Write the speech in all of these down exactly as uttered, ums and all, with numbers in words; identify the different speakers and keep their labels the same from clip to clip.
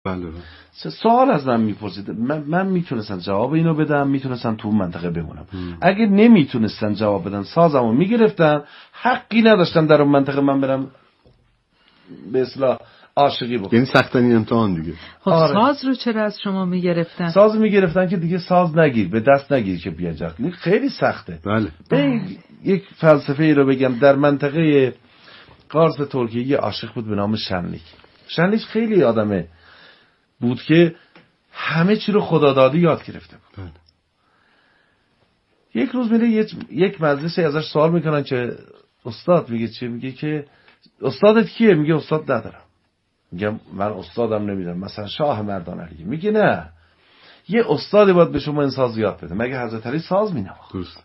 Speaker 1: بله.
Speaker 2: سوال از من میپرسید، من, من میتونستم جواب اینو بدم، میتونستم تو منطقه بمونم. هم. اگه نمیتونستن جواب بدن سازمو میگرفتن، حقی نداشتن در اون منطقه من برم به اصطلاح عاشقی بکنم.
Speaker 1: یعنی سخت‌ترین امتحان دیگه.
Speaker 3: خب
Speaker 2: آره.
Speaker 3: ساز رو چرا از شما میگرفتن؟
Speaker 2: ساز میگرفتن که دیگه ساز نگیر، به دست نگیر که بیا جاک. خیلی سخته.
Speaker 1: بله.
Speaker 2: بله. یک فلسفه ای رو بگم، در منطقه قارس ترکیه یه عاشق بود به نام شنلیک. شنلیک خیلی آدمه بود که همه چی رو خدادادی یاد گرفته بود. بله. یک روز میره یک, یک مجلسی ازش سوال میکنن که استاد، میگه چه؟ میگه که استادت کیه؟ میگه استاد ندارم. میگم من استادم نمیدونم، مثلا شاه مردان علی. میگه نه، یه استادی باید به شما این ساز یاد بده. مگه حضرت علی ساز مینواخت؟ درست.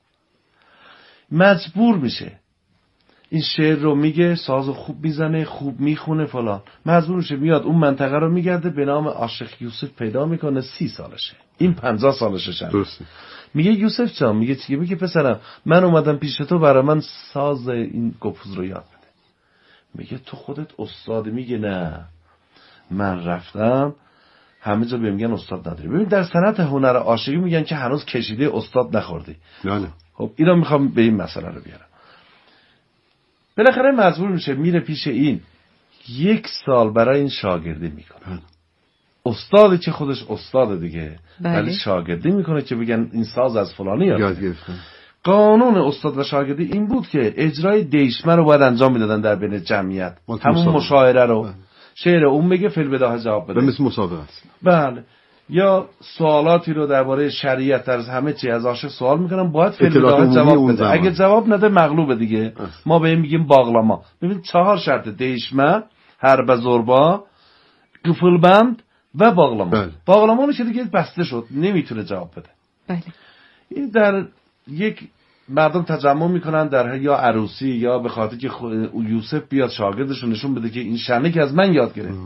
Speaker 2: مجبور میشه این شعر رو میگه، سازو خوب میزنه، خوب میخونه فلان، مجبور میشه میاد اون منطقه رو میگرده، به نام عاشق یوسف پیدا میکنه. سی سالشه، این پنجاه سالشه شد. درست. میگه یوسف جان، میگه چیه؟ میگه پسرم من اومدم پیش تو برای من ساز این گپوز رو یاد بده. میگه تو خودت استاد؟ میگه نه، من رفتم همه جا بهم میگن استاد نداری. ببین در صنعت هنر عاشقی میگن که هنوز کشیده استاد نخوردی.
Speaker 1: نه.
Speaker 2: خب اینا میخوام به این مسئله رو بیارم. بالاخره مجبور میشه میره پیش این، یک سال برای این شاگردی میکنه. استاد که خودش استاد دیگه، ولی شاگردی میکنه که بگن این ساز از فلانی یاد گرفته. قانون استاد و شاگردی این بود که اجرای دیشمه رو باید انجام میدادن در بین جمعیت، همون مشاعره رو. بله. شعر اون بگه فیل بداهه جواب بده،
Speaker 1: مثل مسابقه است.
Speaker 2: بله. یا سوالاتی رو درباره شریعت در همه چی از عاشق سوال میکنن، باید فیل بداهه جواب بده. اگه جواب نده مغلوبه دیگه. است. ما به این میگیم باقلاما. ببین چهار شرط: دیشمه، حرب زربا، قفلبند و باقلاما. بله. باقلاما میشه دیگه بسته شد، نمیتونه جواب بده.
Speaker 3: بله.
Speaker 2: این در یک مردم تجمع میکنن در یا عروسی یا به خاطر که یوسف بیاد شاگردشون نشون بده که این شنلیک از من یاد گرفت.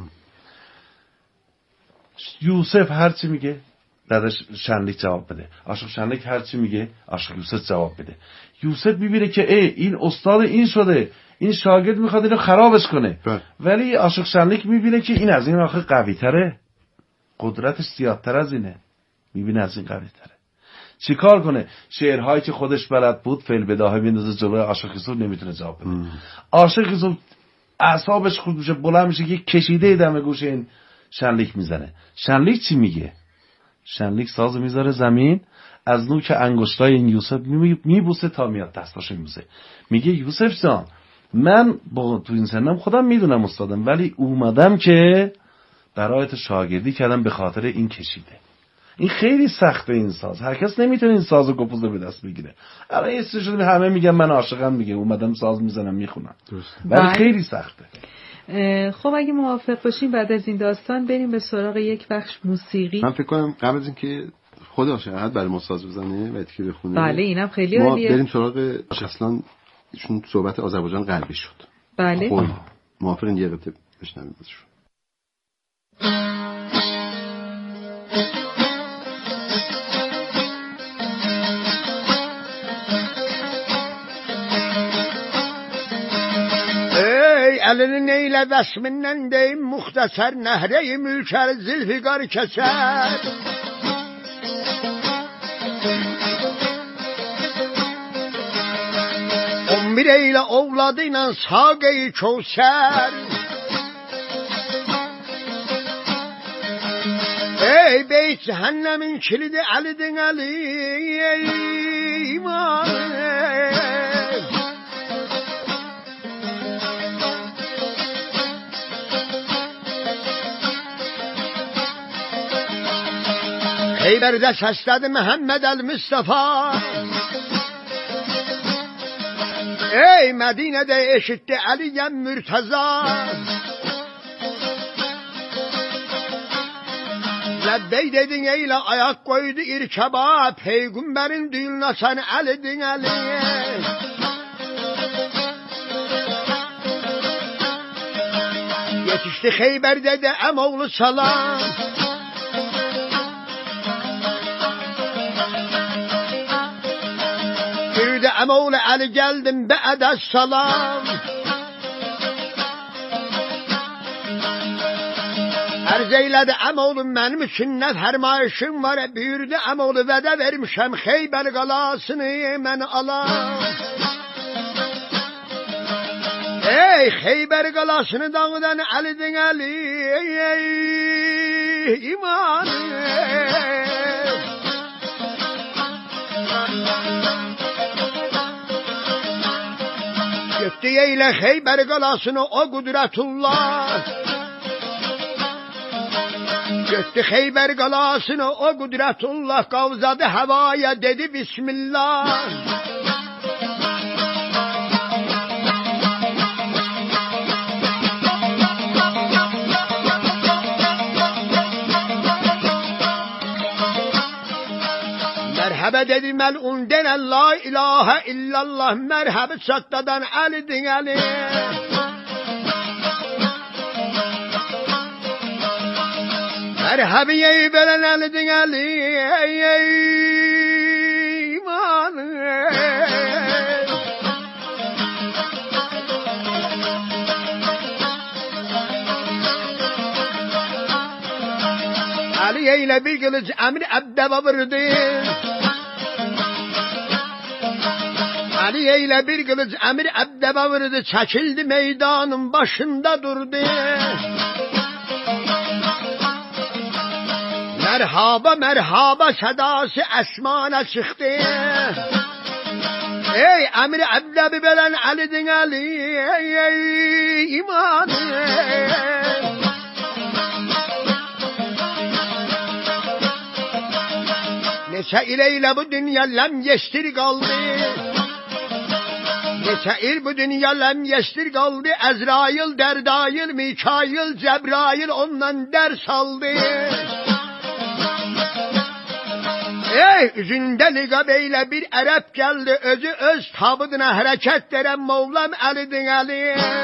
Speaker 2: یوسف هر چی میگه داداش شنلیک جواب بده. عاشق شنلیک هر چی میگه عاشق یوسف جواب بده. یوسف میبینه که ای این استاد این شده، این شاگرد میخواد اینو خرابش کنه. بله. ولی عاشق شنلیک میبینه که این از این آخه قوی تره، قدرتش زیادتر از اینه، میبینه از این قوی تره. چی کار کنه؟ شعرهایی که خودش بلد بود فعل بداهه میندازه جلوی عاشق یوسف، نمیتونه جواب بده. عاشق یوسف اعصابش خورد میشه، بلند میشه، یک کشیده دم گوش این شنلیک میزنه. شنلیک چی میگه؟ شنلیک ساز میذاره زمین، از نوک انگشتای این یوسف میبوسه تا میاد دستاشو میبوسه. میگه یوسف جان من با تو این سنم خودم میدونم استادم، ولی اومدم که برایت شاگردی کردم به خاطر این کشیده. این خیلی سخته این ساز، هر کس نمیتونه این سازو گپوزه به دست بگیره. الان یه سری شده همه میگن من عاشقم، میگه اومدم ساز میزنم میخونم، ولی خیلی سخته.
Speaker 3: خب اگه موافق باشین بعد از این داستان بریم به سراغ یک بخش موسیقی.
Speaker 1: من فکر کنم قبل از اینکه خود عاشق برای ما ساز بزنه و اتکی بخونه،
Speaker 3: بله اینم خیلی
Speaker 1: ما
Speaker 3: عالیه.
Speaker 1: بریم سراغ اصلا چون صحبت آذربایجان غربی شد.
Speaker 3: بله
Speaker 1: خب موافق این یه قطعه بشنویم ازشون.
Speaker 4: Elini neyle vesminden deyim muhtasar nehre-i mülker zülfikar keser. On bir eyle ovladıyla sage-i kevser. Ey beyt cehennemin kilidi Ali'din Ali iman. Heyber'de sesledi Muhammed el-Mustafa. Ey Medine'de eşitti Ali'yen Mürteza. Lebbey dedin eyle ayak koydu irkaba. Peygamberin düğününe sen Ali'din Ali. Yetişti Heyber'de de Emoğlu Salam. Yürüdü Emoğlu Ali geldim be'ede salam. Arz eylədi əmoğlum mənim üçün nə fərmayışım var, buyurdu əmoğlu vədə vermişəm Xeybər qalasını mən alam. Ey Xeybər qalasını dağıdan Əlidin Əli, ey imanı. Götdü eylə Xeybər qalasını o qudretullah. Götdü Xeybər qalasını o qudretullah, qavzadı havaya dedi Bismillah. Merhaba dedi melun denen la ilahe illallah, merhaba çatladan Əlidin Əli. Merhaba ey belen Əlidin Əli, ey ey imanı. Ali eyle bir kılıç emri ebdeba vurdu. Ali eyle bir kılıç emri ebdeba vurdu. Çekildi meydanın başında durdu. Merhaba merhaba sedası esmana çıktı. Ey emri ebdebi belen Əlidin Əli, ey ey imanı. Neçə il eylə bu dünya ləm yestir qaldı. Neçə il bu dünya ləm yestir qaldı. Əzrail, Dərdayil, Mikail, Cəbrail ondan dərs aldı. Ey üzündə liqab eylə bir ərəb gəldi. Özü öz tabıdına hərəkət verən Mevlam Əlidin Əli.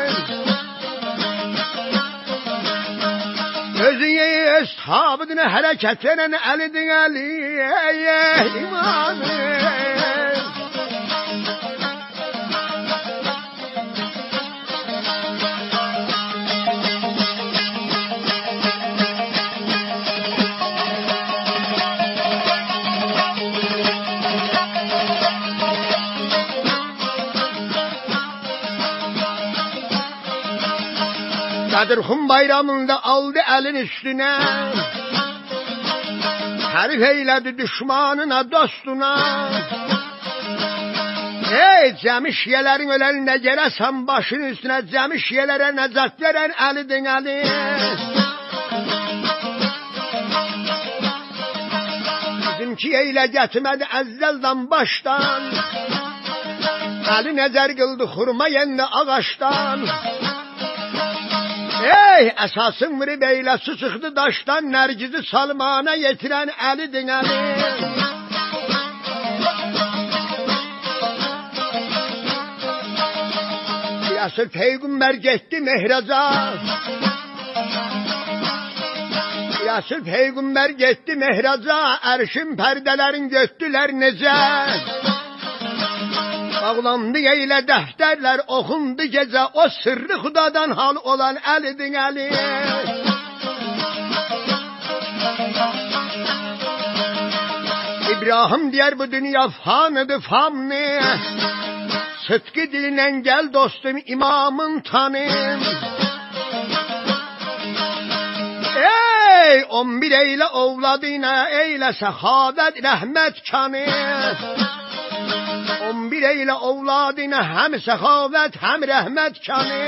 Speaker 4: Özüye öz tabıdına hərəkət verən Əlidin Əli, ey ey imanı. Kadirxun bayramında aldı elin üstüne, herif eyledi düşmanına dostuna. Ey cəmi şiyələrin öləlinə gələsən başın üstüne, cəmi şiyələrə nəcat verən Əlidin Əli. Bizimki eylə gətirmədi əzəldən başdan, Əli nəzər qıldı xurma yendi ağaçdan. Ey əsasın vurib eylə su çıxdı daşdan, nərgizi salmana yetirən Əlidin Əli. Yasır Peyğəmbər getdi mehraca, Yasır Peyğəmbər getdi mehraca, ərşin pərdələrin götdülər necə. Bağlandı eylə dəftərlər, oxundu gecə, o sırrı xudadan hal olan Əlidin Əli. İbrahim deyər bu dünya fanıdır famni, sıdqı dilinən gəl dostum imamın tanım. Ey on bir eylə ovladına, eylə səxavət rəhmət kanım. On bir eylə ovladına həm səxavət həm rəhmət kanı.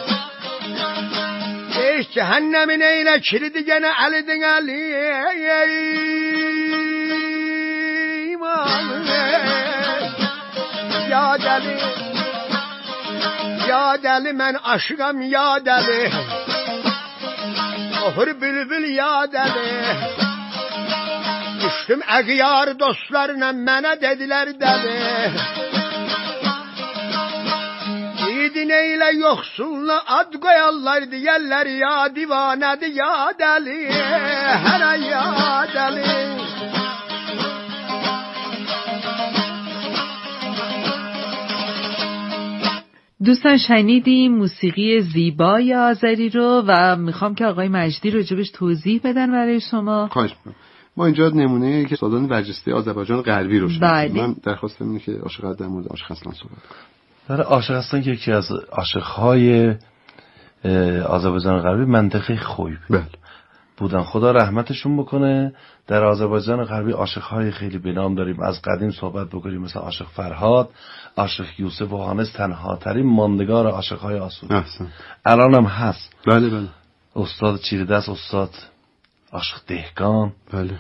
Speaker 4: Ey cəhənnəmin eylə kilidi gənə Əlidin Əli. Ey imanı. Ya dəli, ya dəli mən aşıqam ya dəli. Oxur bülbül ya dəli. Düşdüm əqyar dostlarına, mənə dedilər dəli. Yiğidin eylə yoxsuluna ad qoyarlar, deyərlər ya divanədir ya dəli. Hərə ya dəli.
Speaker 3: دوستان شنیدیم موسیقی زیبای آذری رو و میخوام که آقای مجدی راجبش توضیح بدن برای شما.
Speaker 1: خواهش می‌کنم. ما اینجا نمونه که سازان برجسته آذربایجان غربی رو شنیدیم. من درخواستم اینه که عاشق در مورد عاشق اصلان صحبت کنم.
Speaker 2: برای عاشق اصلان که یکی از عاشق‌های آذربایجان غربی منطقه خوی
Speaker 1: بله
Speaker 2: بودن. خدا رحمتشون بکنه. در آذربایجان غربی عاشق‌های خیلی بنام داریم. از قدیم صحبت بکنیم مثلا عاشق فرهاد، عاشق یوسف واهانس، تنها ترین ماندگار عاشق‌های آسون.
Speaker 1: احسن.
Speaker 2: الان هم هست.
Speaker 1: بله بله.
Speaker 2: استاد چیردست، استاد عاشق دهقان.
Speaker 1: بله.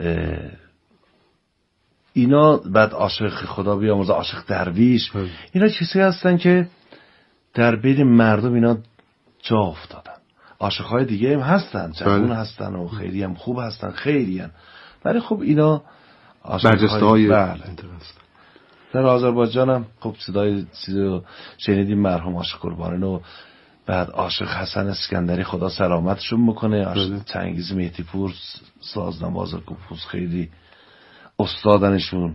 Speaker 2: اینا بعد عاشق خدا بیامرزه عاشق درویش. بله. اینا چیزی هستن که در بین مردم اینا جا افتادن. عاشق‌های دیگه هم هستن، جوان هستن و خیلی هم خوب هستن، خیلی هم. ولی خب اینا
Speaker 1: برجسته‌های
Speaker 2: بله. در آذربایجان هم خب صدای چیزو شنیدیم مرحوم عاشق قربانی و بعد عاشق حسن اسکندری خدا سلامتشون بکنه، عاشق چنگیز مهدی پور سازنواز گوپوز خیلی استادنشون،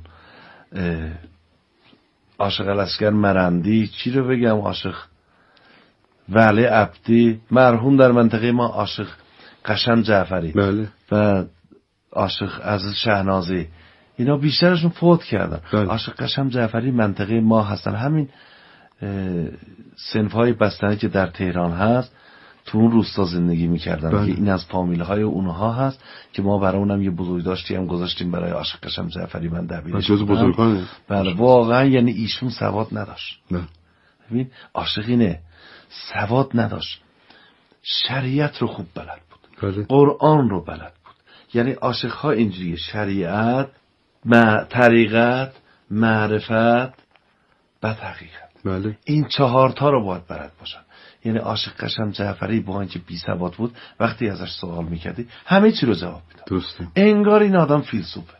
Speaker 2: عاشق الاسکر مرندی، چی رو بگم، عاشق ولی عبدی مرحوم در منطقه ما، عاشق قشم جعفری
Speaker 1: بله.
Speaker 2: و عاشق عزیز شهنازی، اینا بیشترشون فوت کردن.
Speaker 1: بله.
Speaker 2: عاشق قشم جعفری منطقه ما هستن. همین صنف‌های بستنی که در تهران هست تو اون روستا زندگی می‌کردن. بله. که این از فامیل‌های اونها هست که ما برای اونم یه بزرگداشتی هم گذاشتیم برای عاشق قشم جعفری. من دبیرش
Speaker 1: جز بزرگان.
Speaker 2: بله واقعا یعنی ایشون سواد نداشت.
Speaker 1: بله.
Speaker 2: ببین عاشقینه سواد نداشت، شریعت رو خوب بلد بود.
Speaker 1: بله.
Speaker 2: قرآن رو بلد بود. یعنی عاشق‌ها اینجوریه، شریعت، ما طریقت، معرفت، بعد حقیقت.
Speaker 1: بله.
Speaker 2: این چهار تا رو باید بلد باشن. یعنی عاشق قشم جعفری با اینکه بی سواد بود وقتی ازش سوال میکردی همه چی رو جواب میداد.
Speaker 1: درسته.
Speaker 2: انگار این آدم فیلسوفه.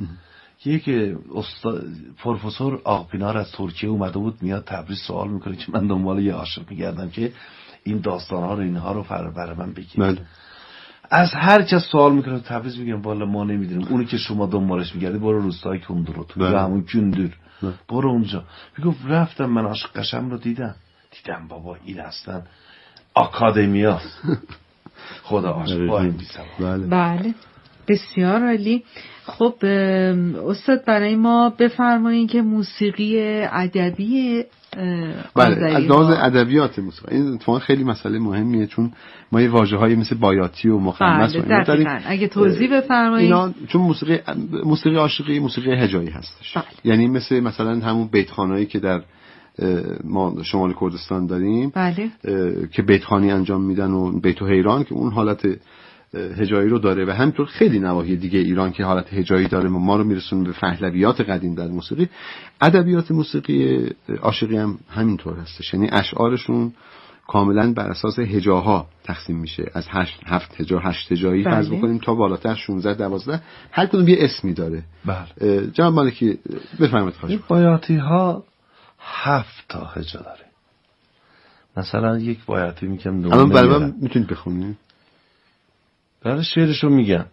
Speaker 2: یک استاد پروفسور آقپینار از ترکیه اومده بود میاد تبریز سوال میکنه که من دنبال یه عاشق میگردم که این داستانها رو اینها رو فر برای من بگید.
Speaker 1: بله.
Speaker 2: از هر کس سوال میکنه تبریز میگم والا ما نمیدونیم، اونی که شما دنبالش میگردی برو روستای کندر تو یا همون کندر برو اونجا. میگم رفتم من عاشق قشم رو دیدم دیدم بابا این اصلا آکادمیاست. خدا عاشق با این بی سواد.
Speaker 3: بله. بله بسیار عالی. خب استاد برای ما بفرمایید که موسیقی ادبی
Speaker 1: بله از لحاظ ادبیات موسیقی این اتفاقا خیلی مسئله مهمیه، چون ما یه واژه‌های مثل بایاتی و مخمس
Speaker 3: بله و داریم. اگه توضیح بفرمایید.
Speaker 1: اینا چون موسیقی موسیقی عاشقی موسیقی هجایی هستش.
Speaker 3: بله.
Speaker 1: یعنی مثل مثلا همون بیتخوانایی که در ما شمال کردستان داریم.
Speaker 3: بله.
Speaker 1: که بیتخوانی انجام میدن و بیت و حیران که اون حالت هجایی رو داره و همینطور خیلی نواحی دیگه ایران که حالت هجایی داره و ما رو میرسونه به پهلویات قدیم در موسیقی. ادبیات موسیقی عاشقی هم همینطور هستش، یعنی اشعارشون کاملا بر اساس هجاها تقسیم میشه، از هشت هفت هجا هشت هجایی فرض بکنیم تا بالاتر شانزده دوازده، هر کدوم یه اسمی داره.
Speaker 2: بله.
Speaker 1: جناب مالکی بفرمایید. خواهش
Speaker 2: این بایاتی ها هفت تا هجا داره. مثلا یک بایاتی میگم
Speaker 1: الان برای من میتونید بخونید؟
Speaker 2: برای شعرشو میگم.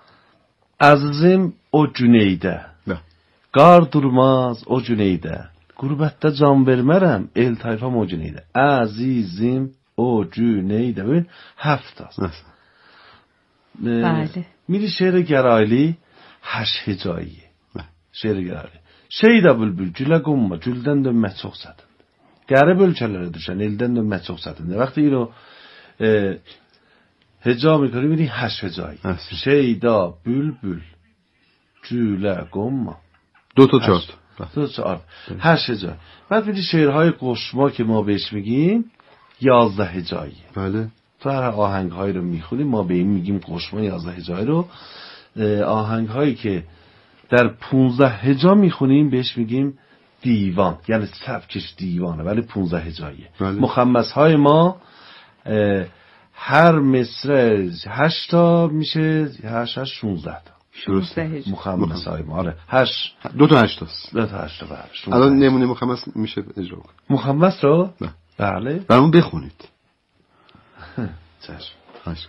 Speaker 2: Azizim o Cüneydə, qar durmaz o Cüneydə, Qurbətdə can vermərəm, el tayfam o Cüneydə. Azizim o Cüneydə. ببین هفت است.
Speaker 3: بله.
Speaker 2: میری شعر گرایلی هشت هجاییه. شعر گرایلی. Şeydə bülbül gülə qonma, güldən dönmək çox çətindir. Qərib ölkələrə düşən eldən dönmək çox çətindir. وقتی اینو هجا میکنی میری هشت هجایی. شیدا بلبل جوله گم
Speaker 1: دو تا چهار
Speaker 2: دو تا چهار هشت هجایی. بعد میری شعرهای قشما که ما بهش میگیم یازده هجایی.
Speaker 1: بله.
Speaker 2: تو هر آهنگ هایی رو میخونیم ما به این میگیم قشما یازده هجایی رو. آهنگ هایی که در پونزده هجا میخونیم بهش میگیم دیوان، یعنی سبکش دیوانه ولی پونزده هجاییه.
Speaker 1: بله.
Speaker 2: مخمس های ما هر مصره هشت تا میشه، هشت هشت شونزده تا
Speaker 3: شونزده
Speaker 2: مخمس های ما. آره هشت
Speaker 1: دو تا هشت هست.
Speaker 2: دو تا هشت تا بله.
Speaker 1: الان نمونه مخمس میشه اجرا کنید.
Speaker 2: مخمس رو
Speaker 1: نه.
Speaker 2: بله
Speaker 1: برامون بخونید.
Speaker 2: چشم.
Speaker 1: خواهش.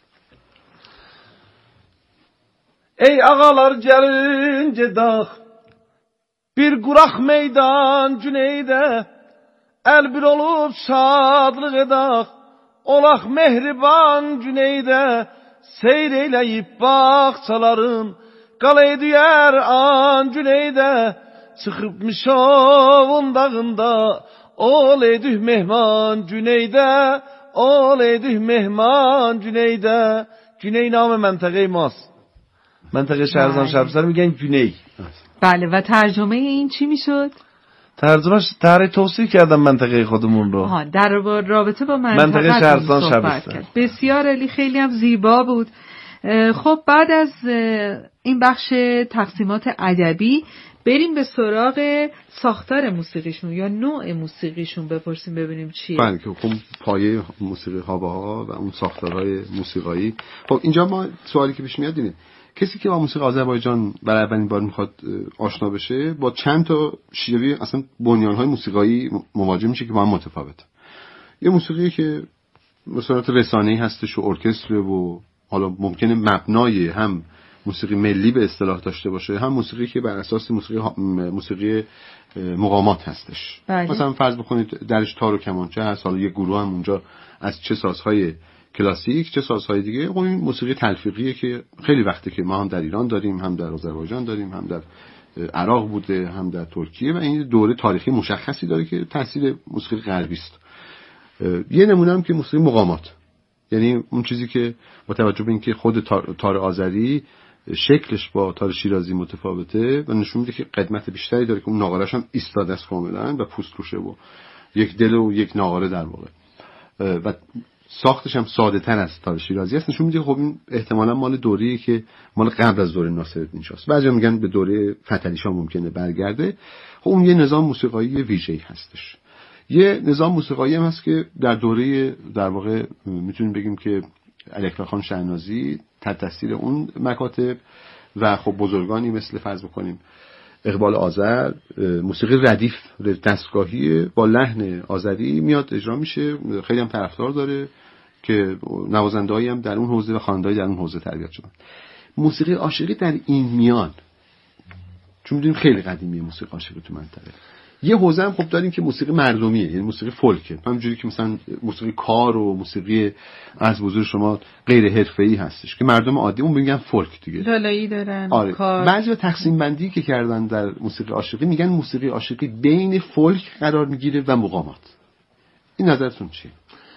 Speaker 2: Ey ağalar gəlincə dağ bir quraq meydan Cüneydə, elbir olup şadlık edaq, olaq mehriban güneydə, seyreyləyib bağçaların, qalay düyər an güneydə, çıxıb Mişovun dağında, ol edih mehman güneydə, ol edih mehman güneydə. Güney نام منطقه ماست. منطقه شهرزان شبستر میگن گونی.
Speaker 3: بله و ترجمه این چی میشد؟
Speaker 2: ترجمهش طرح توصیف کردم منطقه خودمون رو.
Speaker 3: ها در رابطه با منطقه,
Speaker 2: منطقه شهرزان شبستر.
Speaker 3: بسیار عالی، خیلی هم زیبا بود. خب بعد از این بخش تقسیمات ادبی بریم به سراغ ساختار موسیقیشون یا نوع موسیقیشون بپرسیم ببینیم چیه.
Speaker 1: بله که خب پایه موسیقی هاباها و اون ساختارهای موسیقایی. خب اینجا ما سوالی که پیش میاد اینه کسی که با موسیقی آذربایجان برای اولین بار میخواد آشنا بشه با چند تا شیوه اصلا بنیانهای موسیقایی مواجه میشه که با هم متفاوته. یه موسیقی که به صورت رسانه‌ای هستش و ارکستر و حالا ممکنه مبنای هم موسیقی ملی به اصطلاح داشته باشه، هم موسیقی که بر اساس موسیقی موسیقی مقامات هستش.
Speaker 3: بله.
Speaker 1: مثلا فرض بکنید درش تار و کمانچه هست، حالا یه گروه هم اونجا از چه سازهای کلاسیک چه سازهای دیگه. خب این موسیقی تلفیقیه که خیلی وقته که ما هم در ایران داریم، هم در آذربایجان داریم، هم در عراق بوده، هم در ترکیه و این دوره تاریخی مشخصی داره که تاثیر موسیقی غربی است. یه نمونه هم که موسیقی مقامات، یعنی اون چیزی که با توجه به اینکه خود تار, تار آذری شکلش با تار شیرازی متفاوته و نشون میده که قدمت بیشتری داره که اون ناقاره‌اش هم ایستاده است کاملا و پوست روشه و یک دل و یک ناقاره در واقع و ساختش هم ساده تر از تار شیرازی است. نشون میده خب این احتمالاً مال دوره‌ای که مال قبل از دوره ناصرالدین شاست. بعضیا میگن به دوره فتحعلی شاه ممکنه برگرده. خب اون یه نظام موسیقایی ویژه‌ای هستش. یه نظام موسیقایی هم هست که در دوره در واقع میتونیم بگیم که علی اکبر خان شهنازی تحت تاثیر اون مکاتب و خب بزرگانی مثل فرض بکنیم اقبال آذر، موسیقی ردیف دستگاهی با لحن آذری میاد اجرا میشه، خیلی هم طرفدار داره که نوازنده‌ای هم در اون حوزه و خواننده‌ای در اون حوزه تربیت شدن. موسیقی عاشقی در این میان، چون می‌دونیم خیلی قدیمیه موسیقی عاشقی تو منطقه. یه حوزه هم خب داریم که موسیقی مردمیه، یعنی موسیقی فولکه، همونجوری که مثلا موسیقی کار و موسیقی از حضور شما غیر حرفه‌ای هستش که مردم عادی اون میگن فولک دیگه،
Speaker 3: لالایی دارن.
Speaker 1: آره.
Speaker 3: کار.
Speaker 1: بعضی تقسیم بندی که کردن در موسیقی عاشقی میگن موسیقی عاشقی بین فولک قرار میگیره و مقامات. این نظرتون چیه؟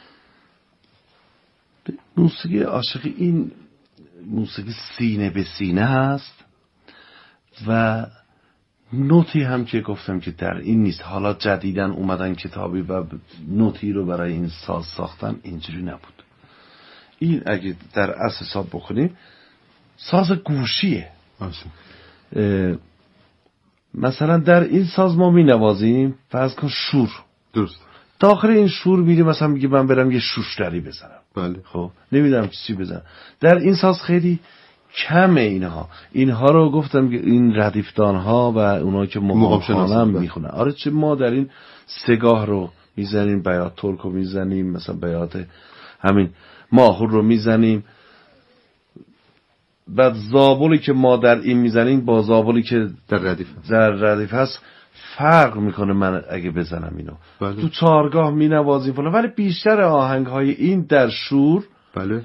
Speaker 2: موسیقی عاشقی این موسیقی سینه به سینه هست و نوتی هم که گفتم که در این نیست. حالا جدیدن اومدن کتابی و نوتی رو برای این ساز ساختن، اینجوری نبود. این اگه در اصل حساب بکنیم ساز گوشیه. مثلا در این ساز ما می نوازیم فرض کن شور،
Speaker 1: درست،
Speaker 2: داخل این شور میری مثلا میگه من برم یه شوشتری بزنم.
Speaker 1: بله.
Speaker 2: خب نمیدونم چی بزنم. در این ساز خیلی کمه اینها. اینها رو گفتم که این ردیفدان ها و اونها که مقام خانم میخونن. آره چه ما در این سگاه رو میزنیم، بیات ترک رو میزنیم، مثلا بیات همین ماهور رو میزنیم. بعد زابولی که ما در این میزنیم با زابولی که
Speaker 1: در ردیف
Speaker 2: در ردیف هست فرق میکنه. من اگه بزنم اینو
Speaker 1: بله.
Speaker 2: تو چارگاه مینوازیم فلان، ولی بیشتر آهنگ های این در شور
Speaker 1: بله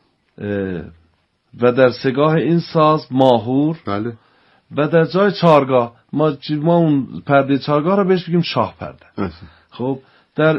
Speaker 2: و در سگاه این ساز ماهور
Speaker 1: بله
Speaker 2: و در جای چارگاه ما ما اون پرده چارگاه رو بهش بگیم شاه پرده.
Speaker 1: اصلا.
Speaker 2: خب در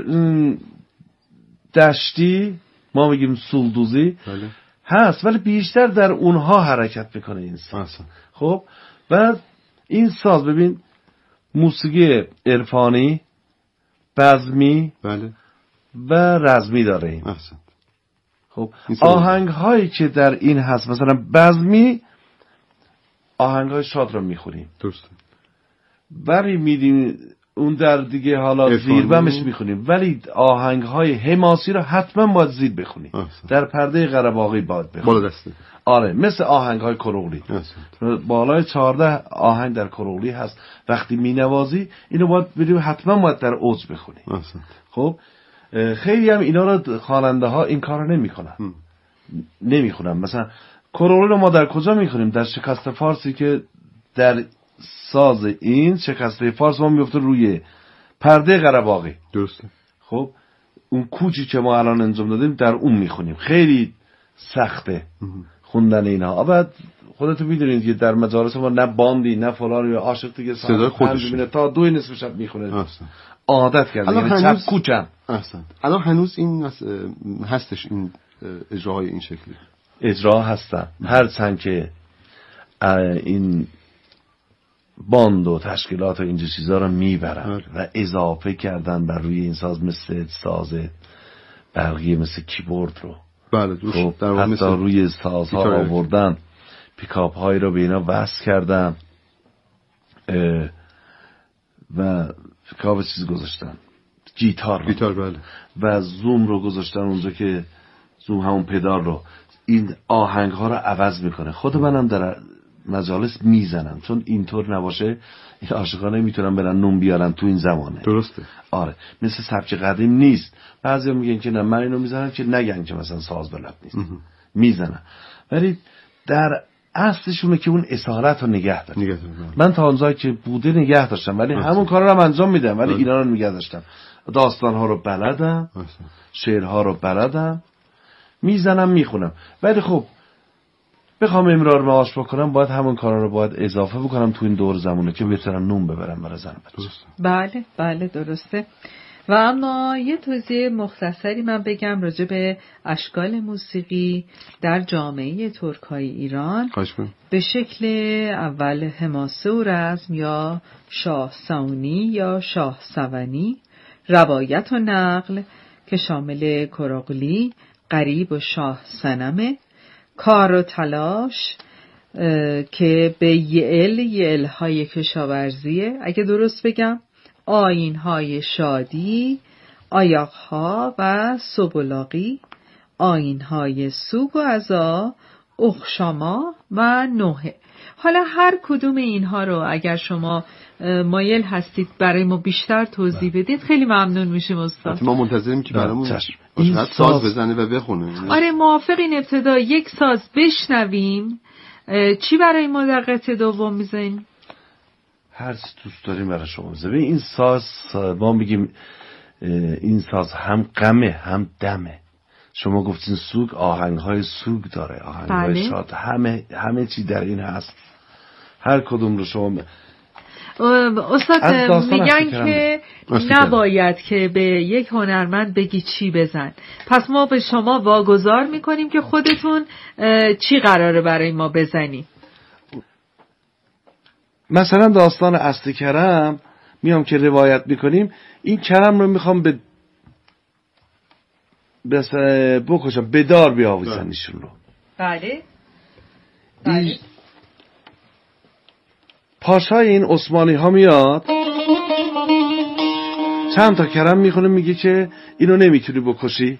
Speaker 2: دشتی ما میگیم سولدوزی
Speaker 1: بله.
Speaker 2: هست، ولی بیشتر در اونها حرکت میکنه این ساز.
Speaker 1: اصلا.
Speaker 2: خب بعد این ساز ببین موسیقی عرفانی، بزمی
Speaker 1: بله
Speaker 2: و رزمی داره این.
Speaker 1: اصلا.
Speaker 2: خب آهنگ هایی که در این هست مثلا بزمی آهنگ های شاد رو میخونیم،
Speaker 1: درست،
Speaker 2: ولی میدیم اون در دیگه حالا زیر بمش میخونیم، ولی آهنگ های حماسی رو حتما باید زیر بخونیم. در پرده قره‌باغی باید بخونیم
Speaker 1: بالا دسته.
Speaker 2: آره مثل آهنگ های کروغلی بالای چهارده آهنگ در کروغلی هست. وقتی مینوازی اینو باید بدیم حتما باید در اوج بخونیم.
Speaker 1: اصلا.
Speaker 2: خب خیلی هم اینا رو خواننده ها این کارو نمیکنن، نمیخونن. مثلا کروغلی رو ما در کجا میخونیم؟ در شکست فارسی که در ساز این شکسته فارس ما میفته روی پرده قره‌باغی.
Speaker 1: درسته.
Speaker 2: خب اون کوچی که ما الان انجام دادیم در اون میخونیم. خیلی سخته خوندن اینها. بعد خودتون میدونید که در مجالس ما نه باندی نه فلان یا عاشق دیگه
Speaker 1: صدای خودش
Speaker 2: میبینه تا دو نصف شب میخونه. عادت کرده، یعنی
Speaker 1: هنوز...
Speaker 2: چپ کوچم.
Speaker 1: احسن. الان هنوز این هستش این اجراهای این شکلی.
Speaker 2: اجرا هستن. هر چند که این باند و تشکیلات و اینجور چیزا رو میبرن و اضافه کردن بر روی این ساز، مثل ساز برقی مثل کیبورد رو.
Speaker 1: بله دوست.
Speaker 2: خب
Speaker 1: در
Speaker 2: حتی
Speaker 1: مثل
Speaker 2: روی سازها آوردن، پیکاپ هایی رو به اینا وصل کردن و پیکاپ چیز گذاشتن، گیتار رو.
Speaker 1: گیتار بله.
Speaker 2: و زوم رو گذاشتن اونجا که زوم همون پدال رو، این آهنگ ها رو عوض میکنه. خود منم در مجالس میزنم، چون اینطور نباشه این عاشقا نمیتونن برن نون بیارن تو این زمانه.
Speaker 1: درسته.
Speaker 2: آره مثل سبک قدیم نیست. بعضیا میگن که نه من اینو میزنم که نگن که مثلا ساز بلد نیست. میزنم، ولی در اصلشونه که اون اصالت رو نگه دارم.
Speaker 1: نگه
Speaker 2: من تا اونجایی که بوده نگه داشتم، ولی
Speaker 1: اصلا.
Speaker 2: همون کارا رو هم انجام میدم، ولی اینا رو نگه داشتم. داستان ها رو بلدم، شعرها رو بلدم، میزنم میخونم. ولی خب بخوام امرار معاش بکنم باید همون کارا رو باید اضافه بکنم تو این دور زمونه که بتونم نون ببرم برای زن بچه.
Speaker 3: بله بله درسته. و اما یه توضیح مختصری من بگم راجع به اشکال موسیقی در جامعه ترکای ایران. به شکل اول حماسه و رزم یا شاه ساونی یا شاه سونی، روایت و نقل که شامل کراغلی، قریب و شاه سنمه، کار و تلاش که به یعل یعل های کشاورزیه اگه درست بگم، آیین های شادی، آیاق ها و سبلاغی، آیین های سوگ و عزا، اخشاما و نوحه. حالا هر کدوم اینها رو اگر شما مایل هستید برای ما بیشتر توضیح بدید خیلی ممنون میشیم استاد.
Speaker 1: ما منتظریم که برامون
Speaker 2: این
Speaker 1: ساز بزنه و بخونه.
Speaker 3: آره موافقین ابتدا یک ساز بشنویم. چی برای ما در قطعه دوم میزنیم؟
Speaker 2: هر چی دوست داریم برای شما بزنیم. این ساز ما میگیم این ساز هم غمه هم دمه. شما گفتین سوگ، آهنگ های سوگ داره، آهنگ های
Speaker 3: بله.
Speaker 2: شاد، همه همه چی در این هست. هر کدوم رو شما
Speaker 3: استاد میگن که نباید که به یک هنرمند بگی چی بزن، پس ما به شما واگذار میکنیم که خودتون چی قراره برای ما بزنی.
Speaker 2: مثلا داستان اصل کرم میام که روایت میکنیم، این کرم رو میخوام به بس بکشم، به دار بیاویزن ایشون رو.
Speaker 3: بله بله.
Speaker 2: پاشای این عثمانی ها میاد چند تا کرم میخونه، میگه که اینو نمیتونی بکشی.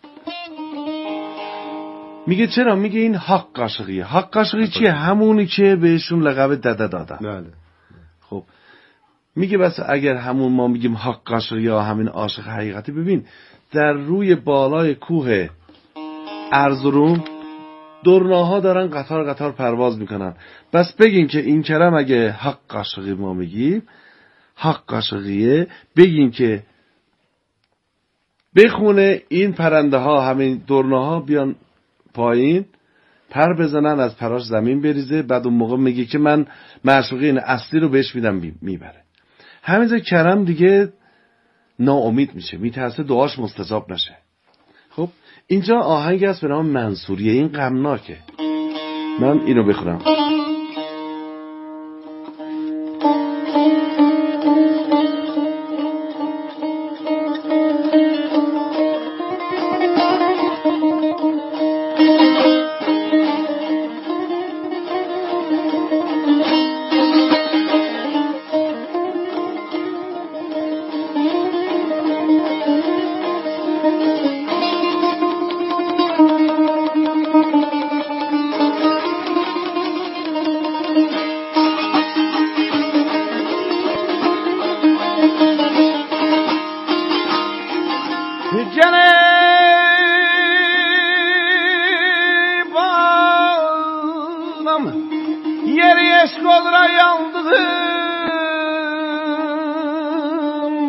Speaker 2: میگه چرا؟ میگه این حق قاشقیه. حق قاشقی چیه؟ همونی که بهشون لقب دده دادن.
Speaker 1: بله.
Speaker 2: خب میگه بس اگر همون ما میگیم حق قاشقی یا همین عاشق حقیقتی، ببین در روی بالای کوه ارزروم درناها دارن قطار قطار پرواز میکنن. بس بگین که این کرم اگه حق قاشقی ما میگیم حق قاشقیه، بگین که بخونه این پرنده ها همین درناها بیان پایین پر بزنن، از پراش زمین بریزه، بعد اون موقع میگه که من معشوقین اصلی رو بهش میدم میبره. همینجا کرم دیگه ناامید میشه، میترسه دعاش مستجاب نشه. خب اینجا آهنگی هست به نام منصوریه، این غمناکه. من اینو بخونم.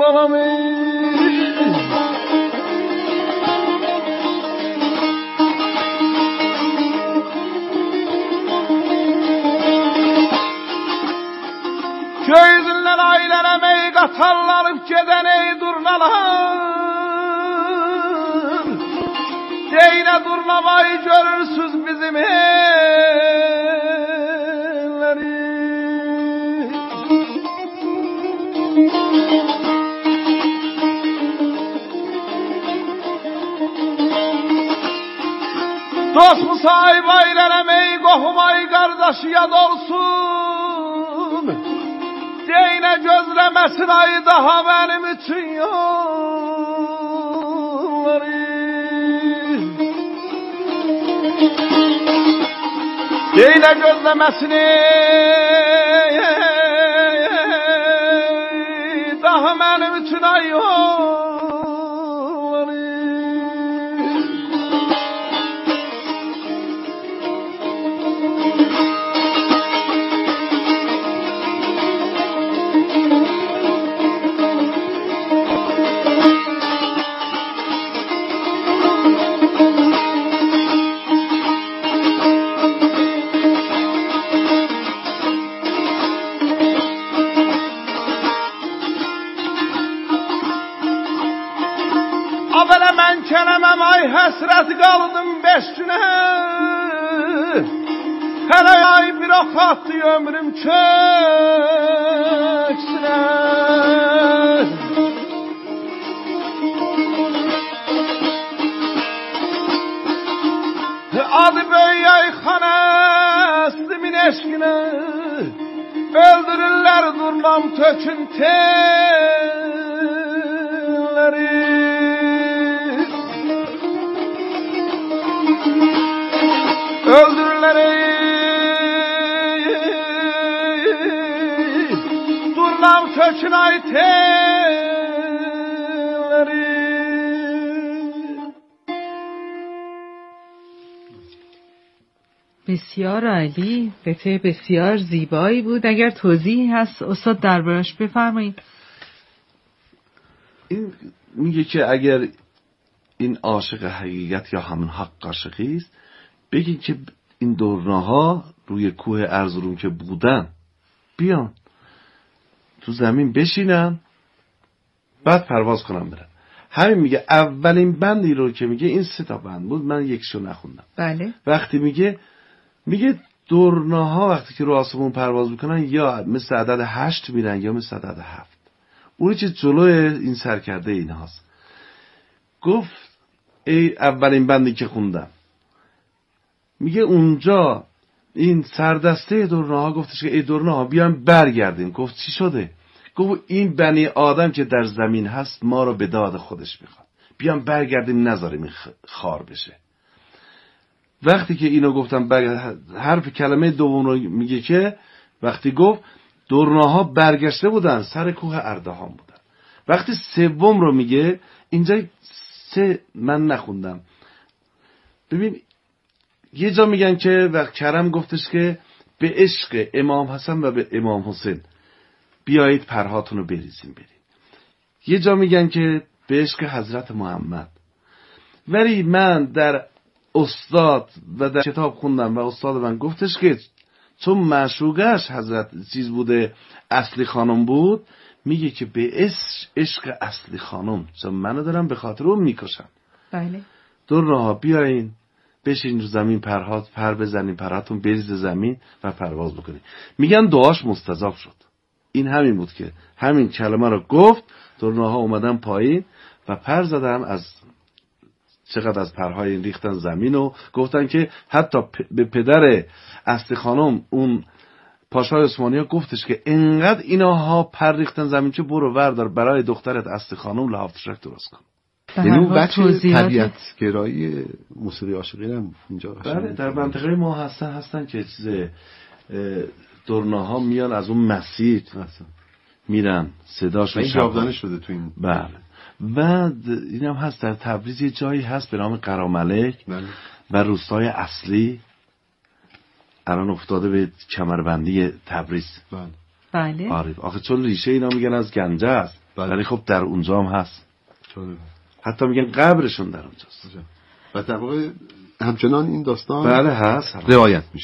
Speaker 2: بابامه Köyzünler ailene mey katarlanıp geden ey durnalar Deyne durnamayı görürsüz bizim elleri Dost mu sahip ailene mey kohum ay kardeşi yad olsun Deyne gözlemesin ay daha benim için yolları Deyne gözlemesin daha benim için ay yolları Abele men kelemem ay hasret kaldım beş güne Hele ay bir akattı ömrüm çöksüne Adı böy ay hanestimin eşkine Öldürürler durnam tökün telleri Öldürürler ey Durnam tökün ay telleri
Speaker 3: بسیار عالی، قطعه بسیار زیبایی بود. اگر توضیحی هست استاد دربارش بفرمایید.
Speaker 2: این میگه که اگر این عاشق حقیقت یا همون حق عاشقی است بگید که این دورناها روی کوه ارزروم که بودن بیان تو زمین بشینن بعد پرواز کنم برن. همین میگه اولین بندی رو که میگه این سه تا بند بود من یکشو نخوندم.
Speaker 3: بله.
Speaker 2: وقتی میگه میگه دورناها وقتی که رو آسمون پرواز میکنن یا مثل عدد هشت میرن یا مثل عدد هفت. اونی که جلوی این سرکرده این هاست. گفت ای اولین بندی که خوندم میگه اونجا این سردسته دورناها گفتش که ای دورناها بیان برگردیم. گفت چی شده؟ گفت این بنی آدم که در زمین هست ما رو به داد خودش میخواد، بیان برگردیم نذاریم این خار بشه. وقتی که اینو گفتم برگرد حرف کلمه دوم رو میگه که وقتی گفت دورناها برگشته بودن سر کوه اردهان بودن. وقتی سوم رو میگه اینجا سه من نخوندم. ببین یه جا میگن که وقت کرم گفتش که به عشق امام حسن و به امام حسین بیایید پرهاتون رو بریزیم بریم. یه جا میگن که به عشق حضرت محمد. ولی من در استاد و در کتاب خوندم و استاد من گفتش که چون معشوقش حضرت چیز بوده اصلی خانم بود میگه که به عشق اصلی خانم چون منو دارم به خاطر اون میکشم.
Speaker 3: بله.
Speaker 2: دورناها بیاین بشین رو زمین پرهات پر بزنین پرهاتون بریز زمین و پرواز بکنین. میگن دعاش مستجاب شد. این همین بود که همین کلمه رو گفت دورناها اومدن پایین و پر زدن از چقدر از پرهای این ریختن زمین و گفتن که حتی به پدر اصلی خانم اون پاشای عثمانی ها گفتش که انقدر اینها پر ریختن زمین که برو وردار برای دخترت اصلی خانم لحاف تشک درست کن.
Speaker 1: یعنی اون بچه طبیعت گرایی موسیقی عاشقی هم اینجا
Speaker 2: بله در منطقه ما هستن هستن که چیز دورناها میان از اون مسیر میرن صداشون
Speaker 1: جاودانه شده تو این.
Speaker 2: بله و این هم هست در تبریز یه جایی هست به نام قراملک
Speaker 1: بله.
Speaker 2: و روستای اصلی الان افتاده به کمربندی تبریز.
Speaker 1: بله
Speaker 3: بله.
Speaker 2: آره آخه چون ریشه اینا میگن از گنجه است
Speaker 1: بله.
Speaker 2: ولی خب در اونجا هم هست.
Speaker 1: جالب.
Speaker 2: حتی میگن قبرشون در اونجاست.
Speaker 1: و در واقع همچنان این داستان
Speaker 2: بله هست
Speaker 1: روایت میشه.